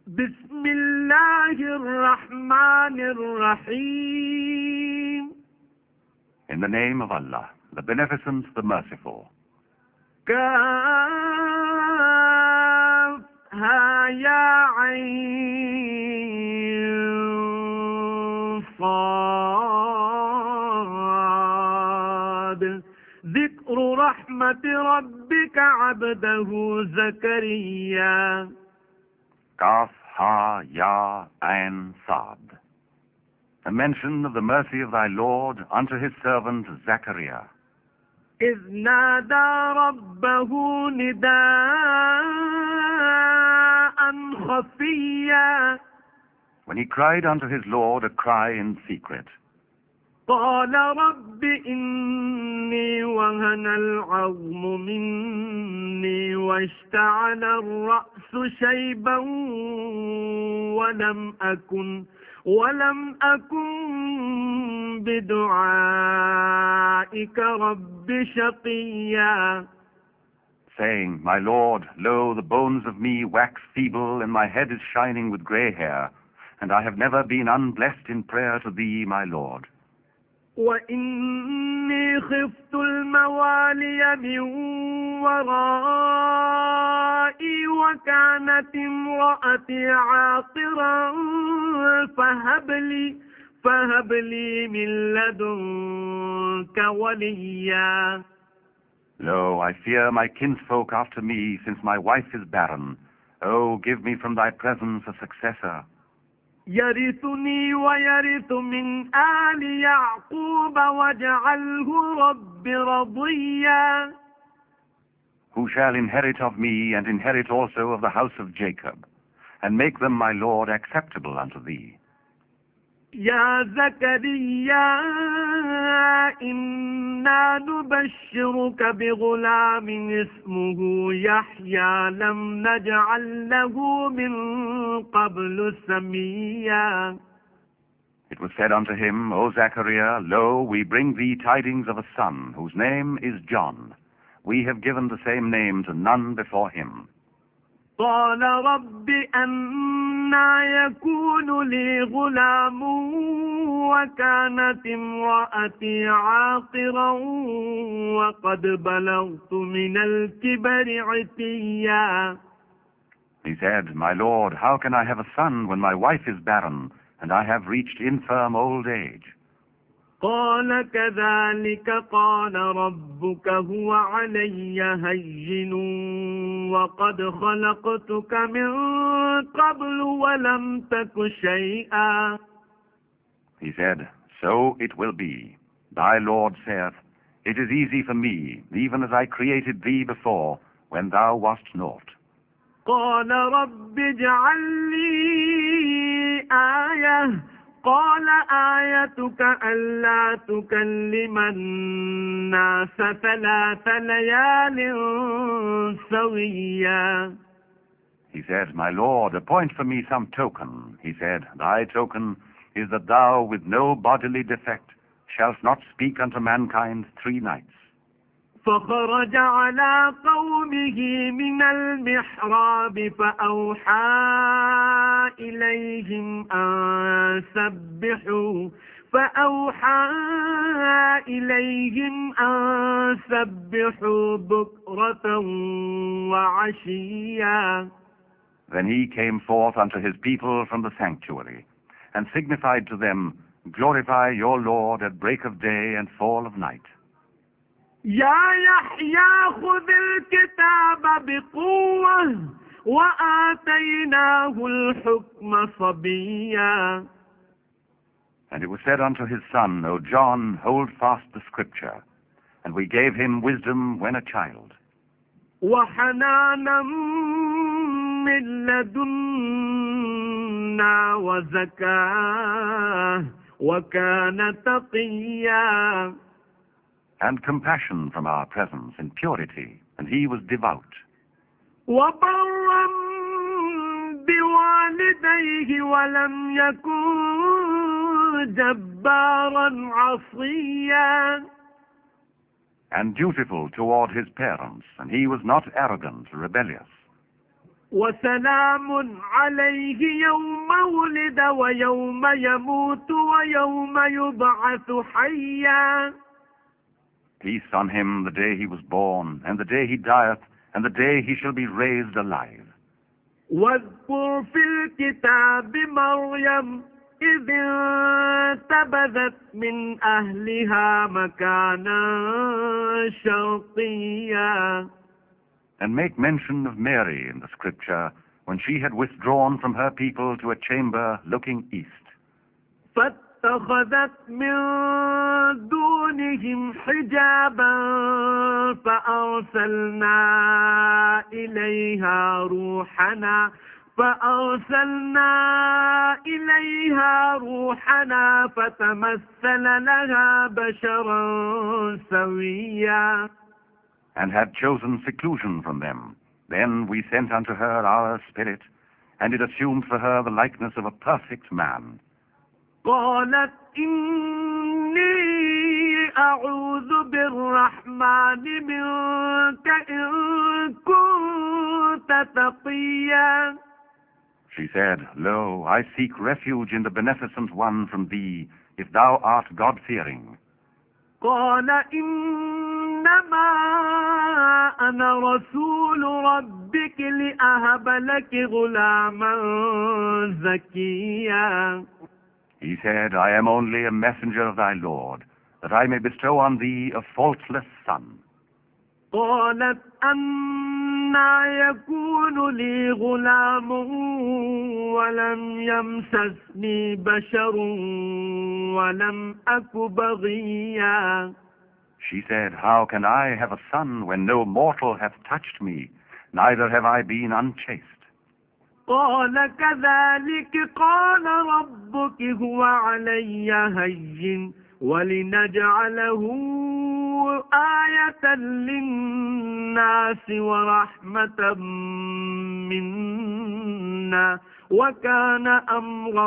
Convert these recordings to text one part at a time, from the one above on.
بسم الله الرحمن الرحيم. In the name of Allah, the Beneficent, the Merciful. كافها يا عين صاد ذكر رحمة ربك عبده زكريا. Kaf, Ha, Ya, Ain, Sad. A mention of the mercy of thy Lord unto his servant Zachariah. إذ نادى ربه نداء خفيا. When he cried unto his Lord a cry in secret. قال رب إني وهن العظم مني واشتعل الرأس شيبا ولم أكن بدعائك رب شقيا. Saying, My Lord, lo, the bones of me wax feeble, and my head is shining with grey hair, and I have never been unblessed in prayer to thee, my Lord. وإني خفت الموالي من ورائي وكانت امرأتي عاقرا فهب لي من لدنك وليا. Lo, I fear my kinsfolk after me, since my wife is barren. Oh, give me from thy presence a successor. يرثني ويرث من آل يعقوب واجعله رب رضيا. Who shall inherit of me, and inherit also of the house of Jacob, and make them, my Lord, acceptable unto thee. يا زكريا إنا نبشرك بغلام اسمه يحيى لم نجعل له من قبل سميا. It was said unto him, O Zachariah, lo, we bring thee tidings of a son, whose name is John. We have given the same name to none before him. قال رب أنى يكون لي غلام وكانت امرأتي عاقرا وقد بلغت من الكبر عتيا. He said, My Lord, how can I have a son when my wife is barren, and I have reached infirm old age? قال كذلك قال ربك هو علي هين وقد خلقتك من قبل ولم تك شيئا. He said, So it will be. Thy Lord saith, It is easy for me, even as I created thee before, when thou wast naught. قال رب اجعل لي آية قال آيتك ألا تكلم الناس 3 ليال سويا. He said, My Lord, appoint for me some token. He said, Thy token is that thou, with no bodily defect, shalt not speak unto mankind 3 nights. فخرج على قومه من المحراب فأوحى إليهم أن سبحوا بكرة وعشيا. Then he came forth unto his people from the sanctuary, and signified to them, Glorify your Lord at break of day and fall of night. يا يحيى خذ الكتاب بقوة وآتيناه الحكم صبيا. And it was said unto his son, O John, hold fast the scripture, and we gave him wisdom when a child. وحنانا من لدنا وزكاة وكان تقيا. And compassion from our presence in purity, and he was devout. وبرا بوالديه ولم يكن جبارا عصيا. And dutiful toward his parents, and he was not arrogant or rebellious. وسلام عليه يوم ولد ويوم يموت ويوم يبعث حيا. Peace on him the day he was born, and the day he dieth, and the day he shall be raised alive. واذكر في الكتاب مريم إذ انتبذت من أهلها مكانا شرقيا. And make mention of Mary in the scripture, when she had withdrawn from her people to a chamber looking east. فاتخذت من دونهم حجابا فأرسلنا إليها روحنا فتمثل لها بشرا سويا. And had chosen seclusion from them. Then we sent unto her our spirit, and it assumed for her the likeness of a perfect man. قالت إني أعوذ بالرحمن منك إن كنت تقيا. She said, Lo, I seek refuge in the beneficent one from thee, if thou art God-fearing. قال إنما أنا رسول ربك لأهب لك غلاما زكيا. He said, I am only a messenger of thy Lord, that I may bestow on thee a faultless son. قالت أنى يكون لي غلام ولم يمسسني بشر ولم أك بغيا. She said, How can I have a son when no mortal hath touched me, neither have I been unchaste? قال كذلك قال ربك هو علي هين ولنجعله آية للناس ورحمة منا وكان أمرا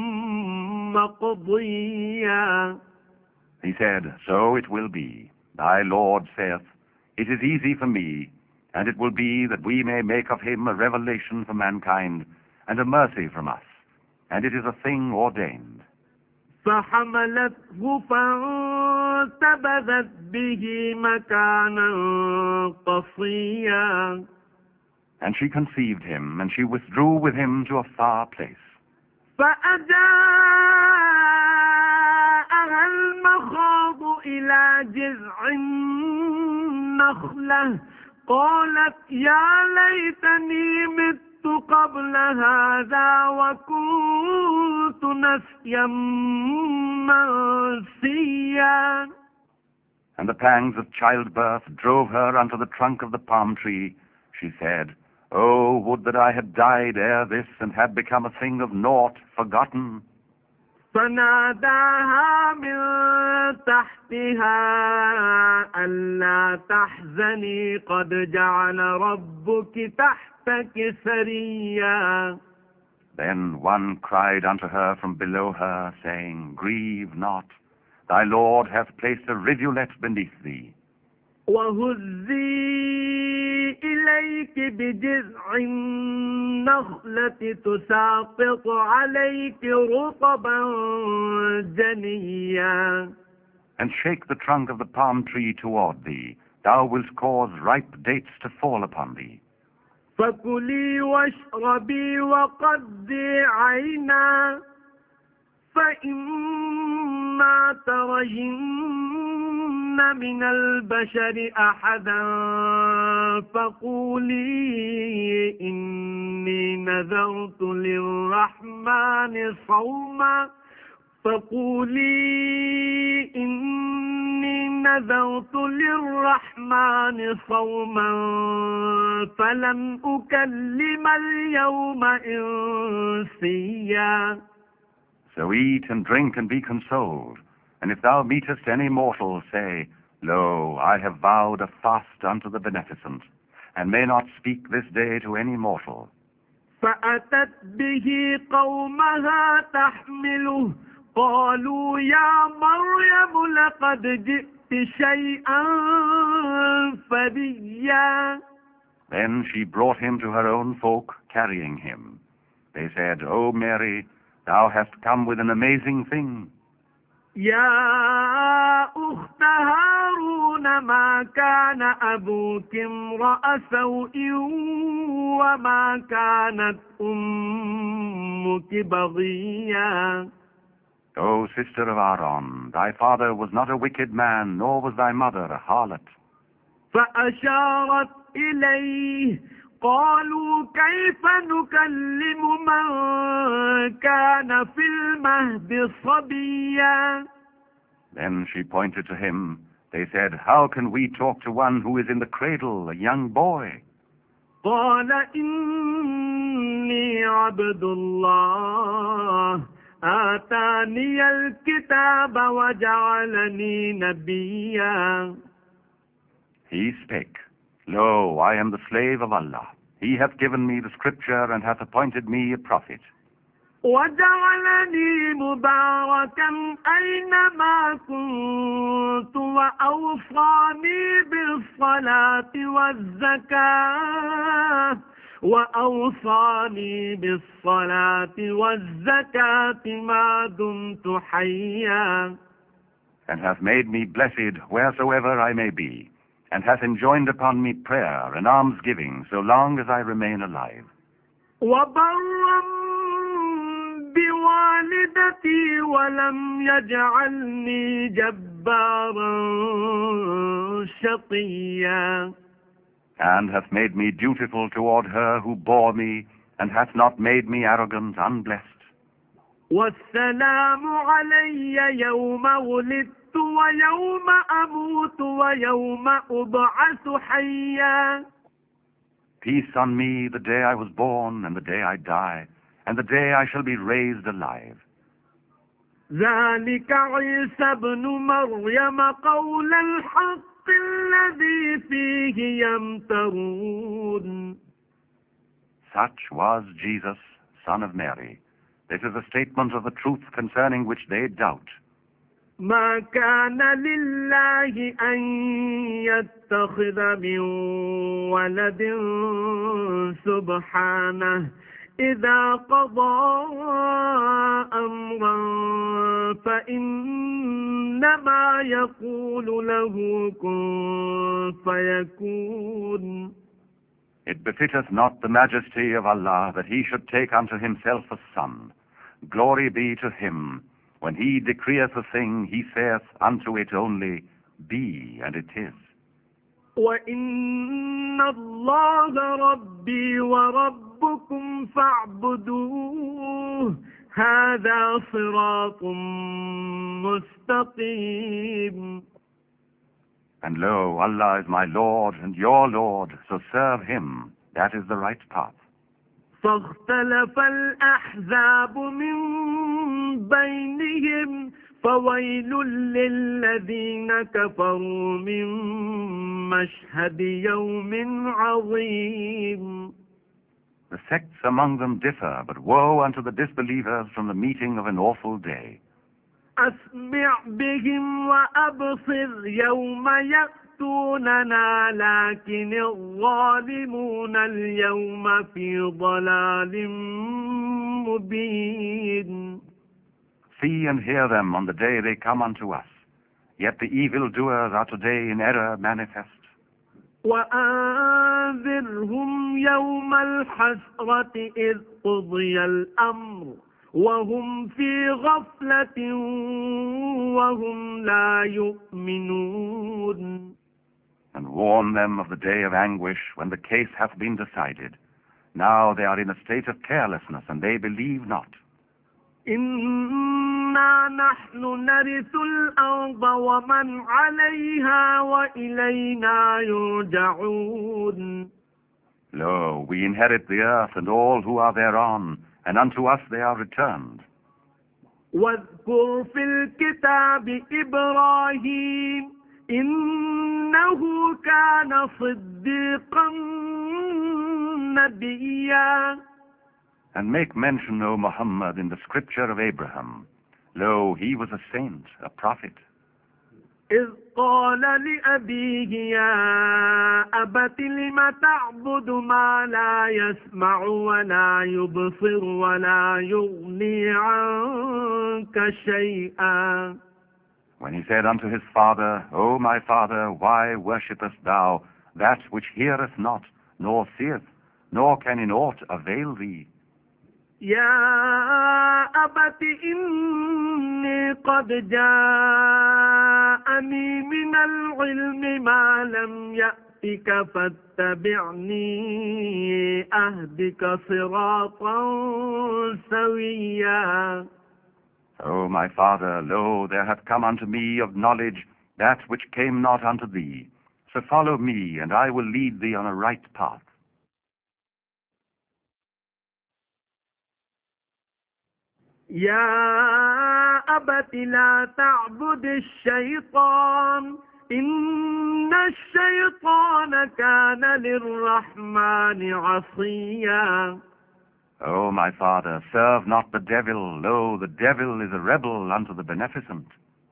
مقضيا. He said, So it will be. Thy Lord saith, It is easy for me, and it will be that we may make of him a revelation for mankind, and a mercy from us, and it is a thing ordained. فحملته فانتبذت به مكانا قصيا. And she conceived him, and she withdrew with him to a far place. فأجاءها المخاض إلى جذع النخلة قالت يا ليتني مت قبل هذا وكنت نسيا منسيا. And the pangs of childbirth drove her unto the trunk of the palm tree. She said, Oh, would that I had died ere this, and had become a thing of naught, forgotten. فناداها من تحتها ألا تحزني قد جعل ربك تحتك سريا. Then one cried unto her from below her, saying, Grieve not, thy Lord hath placed a rivulet beneath thee. وهزي إليك بجذع النخلة تساقط عليك رطبا جنيا. And shake the trunk of the palm tree toward thee. Thou wilt cause ripe dates to fall upon thee. فكلي واشربي وقضي عينا فإما ترين من البشر أحدا فقولي إني نذرت للرحمن صوما فلن أكلم اليوم إنسيا. So eat and drink and be consoled. And if thou meetest any mortal, say, Lo, I have vowed a fast unto the beneficent, and may not speak this day to any mortal. فأتت به قومها تحمله قالوا يا مريم لقد جئت شيئا فريا. Then she brought him to her own folk, carrying him. They said, O Mary, thou hast come with an amazing thing. يا أخت هارون ما كان أبوك امرأ سوء وما كانت أمك بغيا. O sister of Aaron, thy father was not a wicked man, nor was thy mother a harlot. فأشارت إليه قالوا كيف نكلم من كان في المهد صبيا. Then she pointed to him. They said, How can we talk to one who is in the cradle, a young boy? قال إني عبد الله آتاني الكتاب وجعلني نبيا. He spake, Lo, I am the slave of Allah. He hath given me the scripture and hath appointed me a prophet. وجعلني مباركا أينما كنت وأوصاني بالصلاة والزكاة ما دمت حيا. And hath made me blessed wheresoever I may be, and hath enjoined upon me prayer and almsgiving so long as I remain alive. وبرا بوالدتي ولم يجعلني جبارا شقيا. And hath made me dutiful toward her who bore me, and hath not made me arrogant, unblessed. والسلام علي يوم ولدت ويوم أموت ويوم أبعث حيا. Peace on me the day I was born and the day I die, and the day I shall be raised alive. ذلك عيسى بن مريم قول الحق الذي فيه يمترون. Such was Jesus, son of Mary. This is a statement of the truth concerning which they doubt. ما كان لله أن يتخذ من ولد سبحانه إذا قضى أمرا فإنما يقول له كن فيكون. It befitteth not the majesty of Allah that he should take unto himself a son. Glory be to him. When he decreeth a thing, he saith unto it only, Be, and it is. وَإِنَّ اللَّهَ رَبِّي وَرَبُّكُمْ فَاعْبُدُوهُ هَذَا صِرَاطٌ مُسْتَقِيمٌ. And lo, Allah is my Lord and your Lord, so serve him. That is the right path. فاختلف الأحزاب من بينهم فويل للذين كفروا من مشهد يوم عظيم. The sects among them differ, but woe unto the disbelievers from the meeting of an awful day. أسمع بهم وأبصر يوم يأتوننا لكن الظالمون اليوم في ضلال مبين. See and hear them on the day they come unto us. Yet the evildoers are today in error manifest. وأنذرهم يوم الحسرة إذ قضي الأمر وهم في غفلة وهم لا يؤمنون. And warn them of the day of anguish when the case hath been decided. Now they are in a state of carelessness and they believe not. إنا نحن نرث الأرض ومن عليها وإلينا يرجعون. Lo, we inherit the earth and all who are thereon, and unto us they are returned. واذكر في الكتاب إبراهيم إنه كان صديقا نبيا. And make mention, O Muhammad, in the scripture of Abraham. Lo, he was a saint, a prophet. إذ قال لأبيه يا أبت لم تعبد ما لا يسمع ولا يبصر ولا يغني عنك شيئا. When he said unto his father, O my father, why worshippest thou that which heareth not, nor seeth, nor can in aught avail thee? يا أبت إني قد جاءني من العلم ما لم يأتك فاتبعني أهدك صراطا سويا. O my father, lo, there hath come unto me of knowledge that which came not unto thee. So follow me, and I will lead thee on a right path. يا أبت لا تعبد الشيطان إن الشيطان كان للرحمن عصيا. O my father, serve not the devil. Lo, the devil is a rebel unto the beneficent.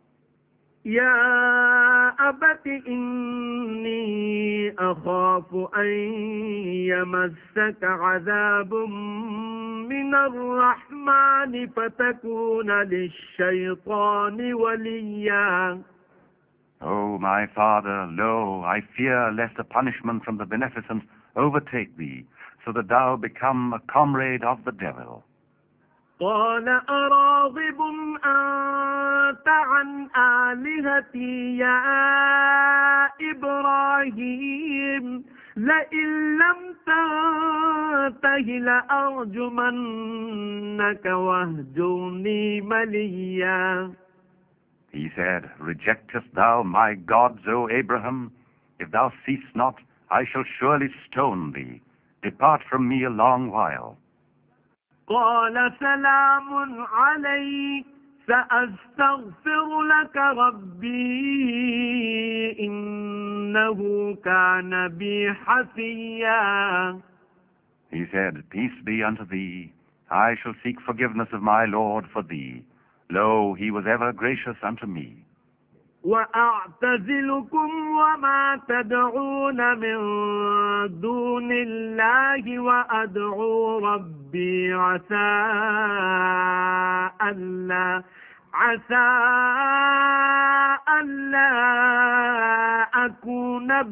يا أبت إني أخاف أن يمسك عذاب من الرحمن فتكون للشيطان وليا. O my father, lo, I fear lest a punishment from the beneficent overtake thee, so that thou become a comrade of the devil. قال أراغب أنت عن آلهتي يا إبراهيم لئن لم تنته لأرجمنك واهجرني مليا. He said, Rejectest thou my gods, O Abraham? If thou cease not, I shall surely stone thee. Depart from me a long while. قال سلام عليك سأستغفر لك ربي إنه كان بي حفيا. He said, Peace be unto thee. I shall seek forgiveness of my Lord for thee. Lo, he was ever gracious unto me. وأعتزلكم وما تدعون من دون الله وأدعو ربي عسى ألا أكون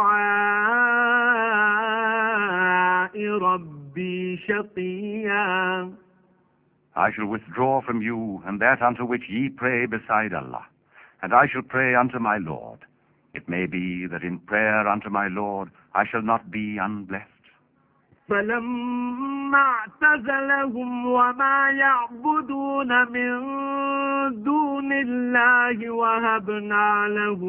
بدعاء ربي شقيا. I shall withdraw from you, and that unto which ye pray beside Allah. And I shall pray unto my Lord. It may be that in prayer unto my Lord I shall not be unblessed. فلما اعتزلهم وما يعبدون من دون الله وهبنا له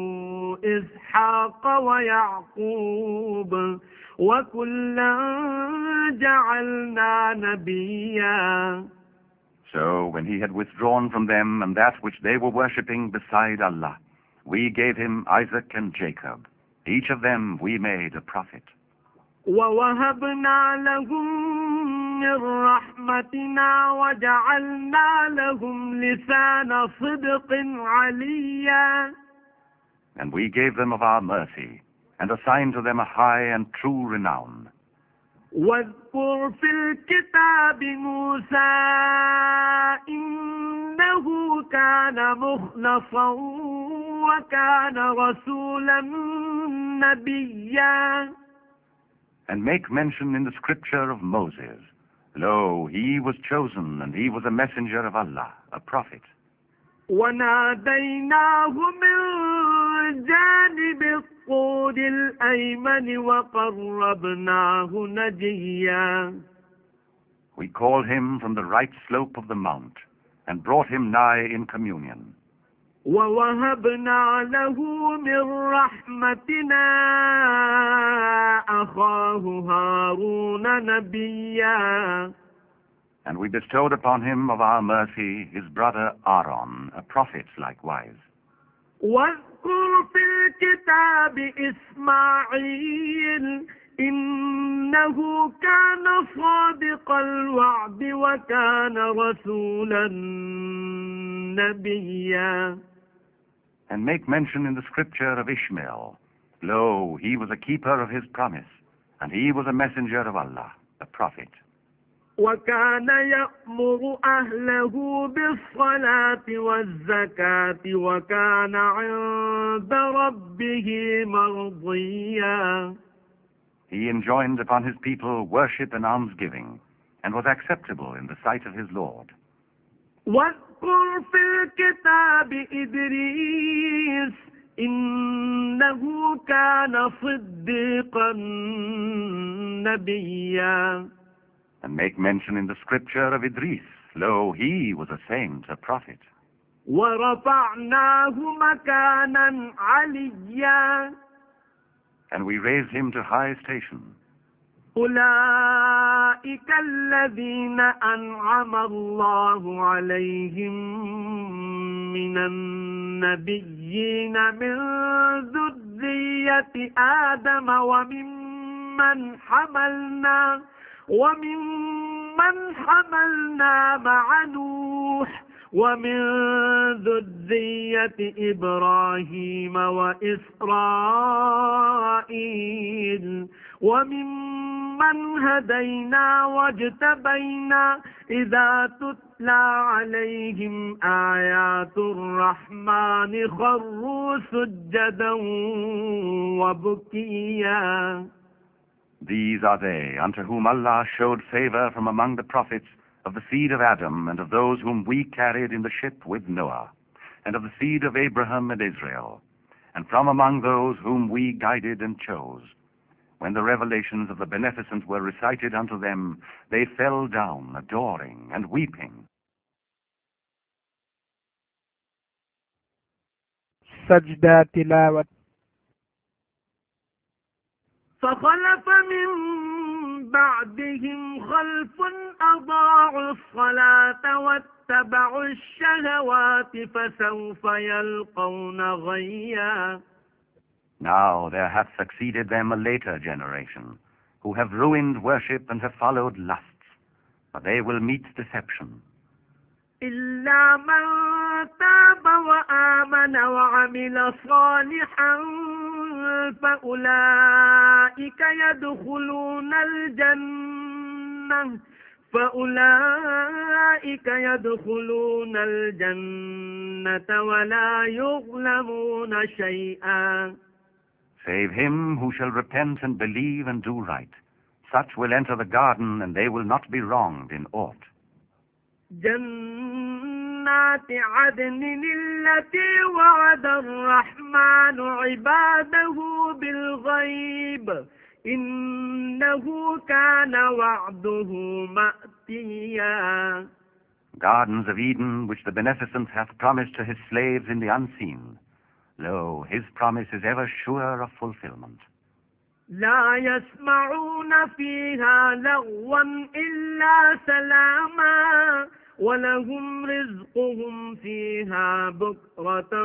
إسحاق ويعقوب وكلا جعلنا نبيا. So when he had withdrawn from them and that which they were worshipping beside Allah, we gave him Isaac and Jacob. Each of them we made a prophet. ووهبنا لهم من رحمتنا وجعلنا لهم لسان صدق عليا. And we gave them of our mercy, and assigned to them a high and true renown. واذكر في الكتاب موسى إنه كان مخلصا وكان رسولا نبيا. And make mention in the scripture of Moses. Lo, he was chosen, and he was a messenger of Allah, a prophet. وناديناه من جانب الطور الأيمن وقربناه نجيا. We called him from the right slope of the mount, and brought him nigh in communion. ووهبنا له من رحمتنا أخاه هارون نبيا. And we bestowed upon him of our mercy his brother Aaron, a prophet likewise. واذكر في الكتاب إسماعيل إنه كان صادق الوعد وكان رسولا نبيا. And make mention in the scripture of Ishmael. Lo, he was a keeper of his promise, and he was a messenger of Allah, a prophet. وكان يأمر أهله بالصلاة والزكاة وكان عند ربه مرضيا. He enjoined upon his people worship and almsgiving, and was acceptable in the sight of his Lord. واذكر في الكتاب إدريس إنه كان صديقا نبيا. And make mention in the scripture of Idris. Lo, he was a saint, a prophet. ورفعناه مكانا عليا. And we raised him to high station. أولئك الذين أنعم الله عليهم من النبيين من ذرية آدم وممن حملنا مع نوح ومن ذرية إبراهيم وإسرائيل وممن هدينا واجتبينا إذا تتلى عليهم آيات الرحمن خروا سجدا وبكيا. These are they unto whom Allah showed favor from among the prophets of the seed of Adam and of those whom we carried in the ship with Noah, and of the seed of Abraham and Israel, and from among those whom we guided and chose. When the revelations of the Beneficent were recited unto them, they fell down, adoring and weeping. سجدة تلاوة. فخلف من بعدهم خلف أضاعوا الصلاة واتبعوا الشهوات فسوف يلقون غيا. Now there hath succeeded them a later generation, who have ruined worship and have followed lusts, but they will meet deception. إلا من تاب وآمن وعمل صالحا فأولئك يدخلون الجنة ولا يظلمون شيئا. Save him who shall repent and believe and do right. Such will enter the garden, and they will not be wronged in aught. جنات عدن التي وعد الرحمن عباده بالغيب إنه كان وعده مأتيا. Gardens of Eden, which the Beneficent hath promised to his slaves in the unseen. Lo, his promise is ever sure of fulfillment. لا يسمعون فيها لغوا إلا سلاما ولهم رزقهم فيها بكرة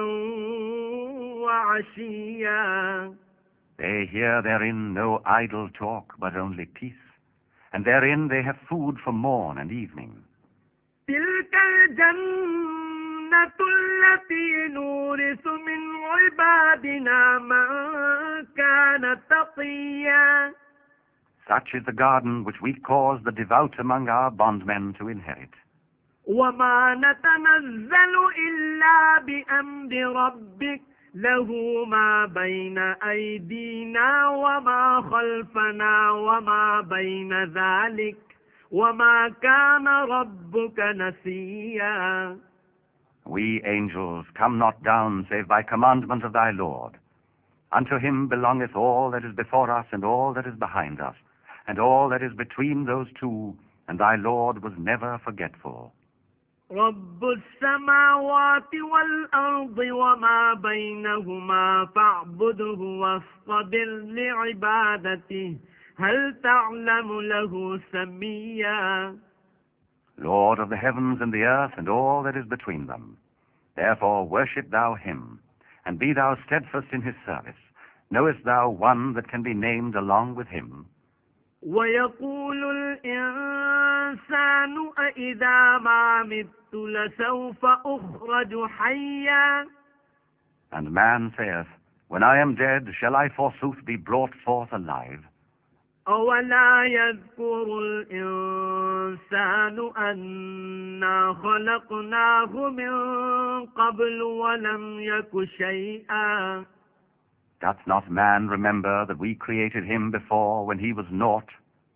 وعشيا. They hear therein no idle talk, but only peace, and therein they have food for morn and evening. تلك الجنة التي نورث من عبادنا من كان تقيا. Such is the garden which we cause the devout among our bondmen to inherit. وما نتنزل إلا بأمر ربك له ما بين أيدينا وما خلفنا وما بين ذلك وما كان ربك نسيا. We angels come not down save by commandment of thy Lord. Unto him belongeth all that is before us and all that is behind us, and all that is between those two, and thy Lord was never forgetful. رب السماوات والأرض وما بينهما فاعبده واصطبر لعبادته هل تعلم له سميا. Lord of the heavens and the earth and all that is between them. Therefore worship thou him, and be thou steadfast in his service. Knowest thou one that can be named along with him? ويقول الإنسان أإذا ما مت لسوف أخرج حيا. And man saith, When I am dead, shall I forsooth be brought forth alive? أولا يذكر الإنسان أنا خلقناه من قبل ولم يك شيئا. Doth not man remember that we created him before when he was naught?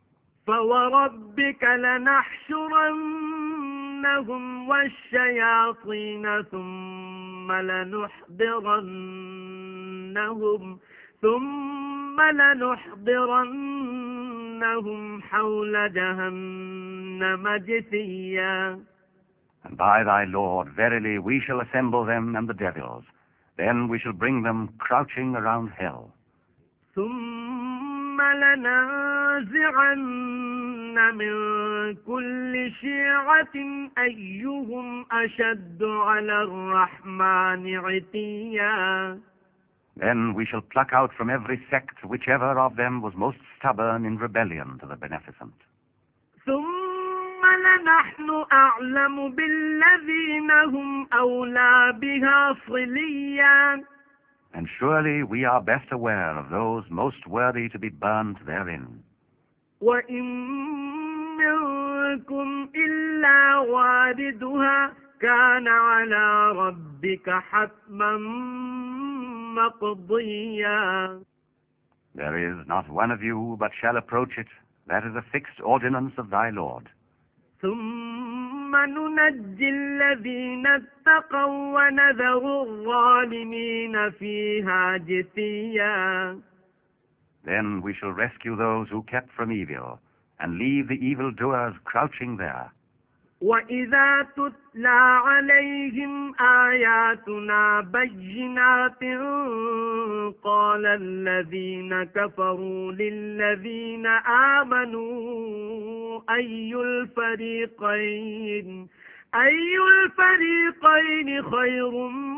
فوربك لنحشرنهم والشياطين ثم لنحضرنهم حول جهنم جثيا. And by thy Lord, verily, we shall assemble them and the devils. Then we shall bring them crouching around hell. ثم لننزعن من كل شيعة أيهم أشد على الرحمن عتيا. Then we shall pluck out from every sect whichever of them was most stubborn in rebellion to the Beneficent. ثم لنحن أعلم بالذين هم أولى بها صليا. And surely we are best aware of those most worthy to be burnt therein. وإن منكم إلا واردها كان على ربك حتما مقضيا. There is not one of you but shall approach it. That is a fixed ordinance of thy Lord. ثم ننجي الذين اتقوا ونذر الظالمين فيها جثيا. Then we shall rescue those who kept from evil, and leave the evildoers crouching there. وإذا تتلى عليهم آياتنا بينات قال الذين كفروا للذين آمنوا أي الفريقين خير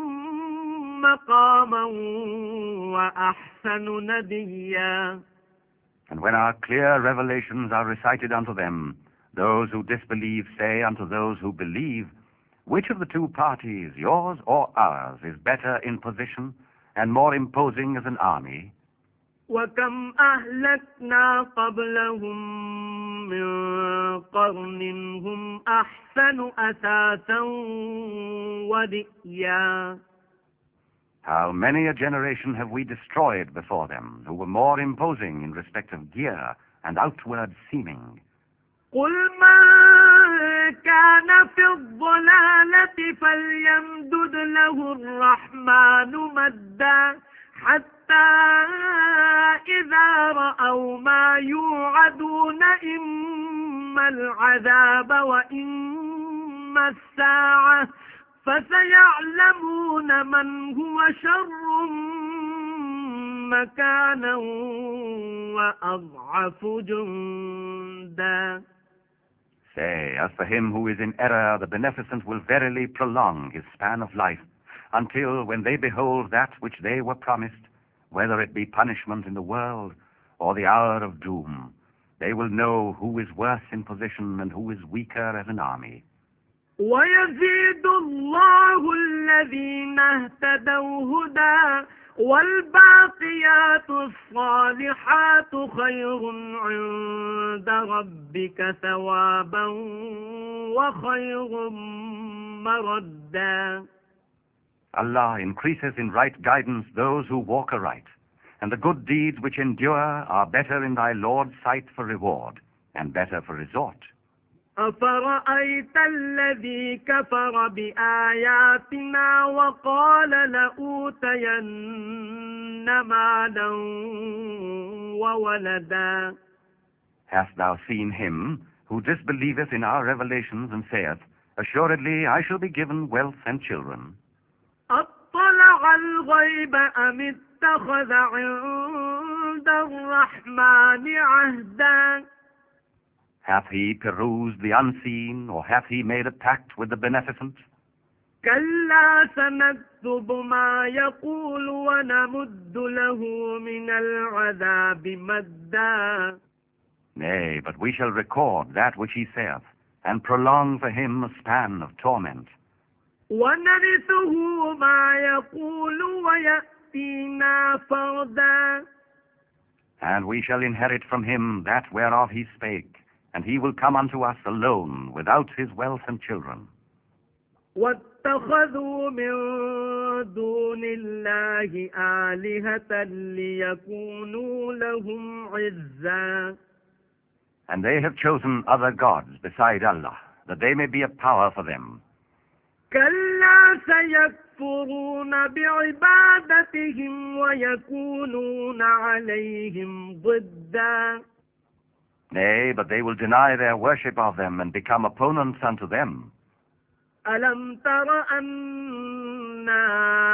مقاما وأحسن نديا. And when our clear revelations are recited unto them, those who disbelieve say unto those who believe, Which of the two parties, yours or ours, is better in position and more imposing as an army? وكم أهلكنا قبلهم من قرن هم أحسن أثاثا ودئيا. How many a generation have we destroyed before them, who were more imposing in respect of gear and outward seeming? قل من كان في الضلالة فليمدد له الرحمن مدا حتى إذا رأوا ما يوعدون إما العذاب وإما الساعة فسيعلمون من هو شر مكانا وأضعف جندا. Say, as for him who is in error, the Beneficent will verily prolong his span of life, until when they behold that which they were promised, whether it be punishment in the world or the hour of doom, they will know who is worse in position and who is weaker as an army. ويزيد الله الذين اهتدوا هدى والباقيات الصالحات خير عند ربك ثوابا وخير مردا. Allah increases in right guidance those who walk aright, and the good deeds which endure are better in thy Lord's sight for reward, and better for resort. أفرأيت الذي كفر بآياتنا وقال لأوتين مالا وولدا. Hast thou seen him who disbelieveth in our revelations and saith, Assuredly I shall be given wealth and children? أطلع الغيب أم اتخذ عند الرحمن عهدا. Hath he perused the unseen, or hath he made a pact with the Beneficent? كلا سنكتب ما يقول ونمد له من العذاب مدا. Nay, but we shall record that which he saith, and prolong for him a span of torment. ونرثه ما يقول ويأتينا فردا. And we shall inherit from him that whereof he spake, and he will come unto us alone, without his wealth and children. واتخذوا من دون الله آلهة ليكونوا لهم عزا. And they have chosen other gods beside Allah, that they may be a power for them. كلا سيكفرون بعبادتهم ويكونون عليهم ضدا. Nay, but they will deny their worship of them and become opponents unto them. ألم تر أنا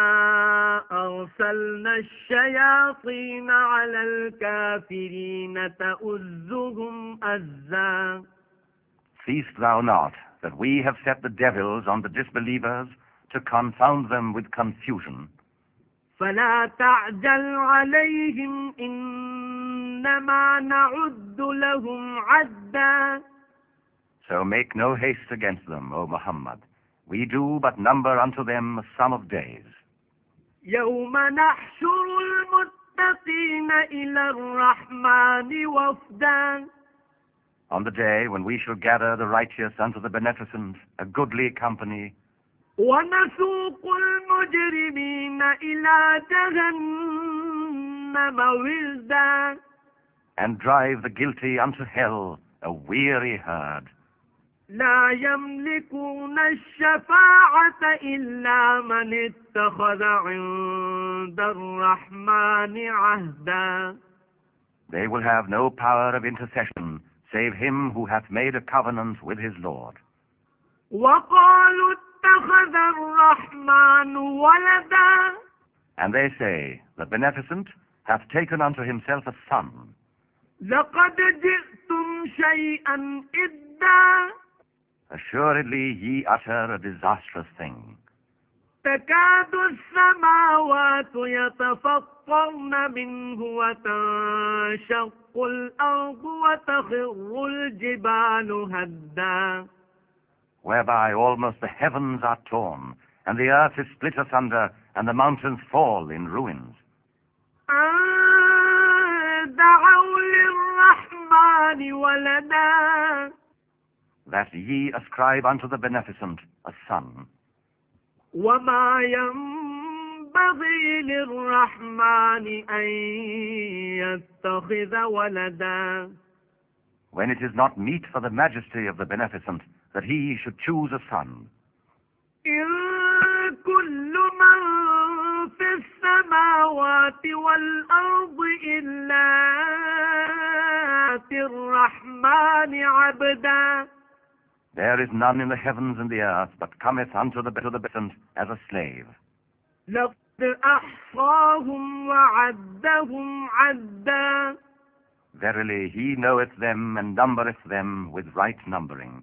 أرسلنا الشياطين على الكافرين تؤزهم أزا. Seest thou not that we have set the devils on the disbelievers to confound them with confusion? فلا تعجل عليهم إنما نعد لهم عدا. So make no haste against them, O Muhammad. We do but number unto them a sum of days. يوم نحشر المتقين إلى الرحمن وفدا. On the day when we shall gather the righteous unto the beneficent, a goodly company, ونسوق المجرمين إلى جهنم وردا. and drive the guilty unto hell, a weary herd. لا يملكون الشفاعة إلا من اتخذ عند الرحمن عهدا. They will have no power of intercession, save him who hath made a covenant with his Lord. وقالوا اتخذ الرحمن ولدا. And they say, the beneficent hath taken unto himself a son. لقد جئتم شيئا إدا. Assuredly ye utter a disastrous thing. تكاد السماوات يتفطرن منه وتنشق الأرض وتخر الجبال هدا. Whereby almost the heavens are torn, and the earth is split asunder, and the mountains fall in ruins. أن دعوا للرحمن ولدا. That ye ascribe unto the beneficent a son. وما ينبغي للرحمن أن يتخذ ولدا. When it is not meet for the majesty of the beneficent that he should choose a son. إن كل من في السماوات والأرض إلا آتي الرحمن عبدا. There is none in the heavens and the earth, but cometh unto the beneficent as a slave. لقد أحصاهم وعدهم عدا. Verily, he knoweth them and numbereth them with right numbering.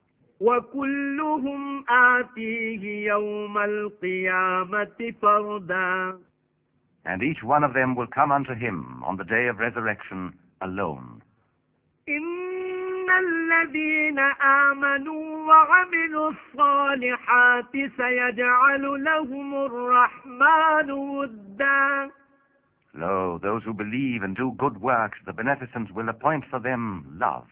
وكلهم آتيه يوم القيامة فردا. And each one of them will come unto him on the day of resurrection alone. إن الذين آمنوا وعملوا الصالحات سيجعل لهم الرحمن ودا. Lo, those who believe and do good works, the beneficent will appoint for them love.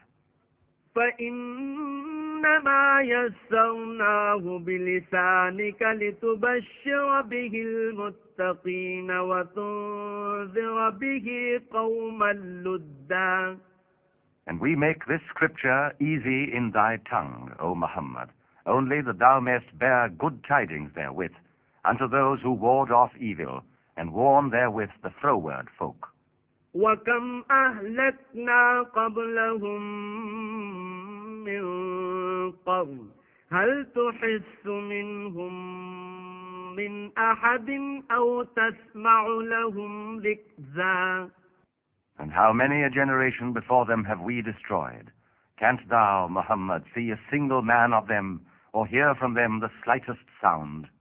فإنما يسرناه بلسانك لتبشر به المتقين وتنذر به قوما لدا. And we make this scripture easy in thy tongue, O Muhammad, only that thou mayst bear good tidings therewith unto those who ward off evil, and warn therewith the froward folk. وكم أهلكنا قبلهم من قرن هل تحس منهم من أحد أو تسمع لهم ركزا. And how many a generation before them have we destroyed? Canst thou, Muhammad, see a single man of them, or hear from them the slightest sound?